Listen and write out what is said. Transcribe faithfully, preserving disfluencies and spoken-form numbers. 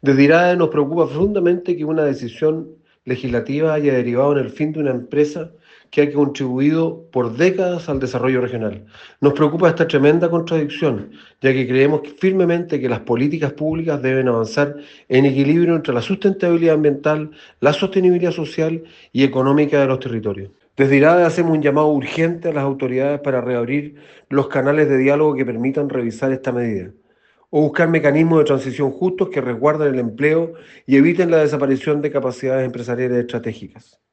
Desde IRADE nos preocupa profundamente que una decisión legislativa haya derivado en el fin de una empresa que ha contribuido por décadas al desarrollo regional. Nos preocupa esta tremenda contradicción, ya que creemos firmemente que las políticas públicas deben avanzar en equilibrio entre la sustentabilidad ambiental, la sostenibilidad social y económica de los territorios. Desde IRADE hacemos un llamado urgente a las autoridades para reabrir los canales de diálogo que permitan revisar esta medida o buscar mecanismos de transición justos que resguarden el empleo y eviten la desaparición de capacidades empresariales estratégicas.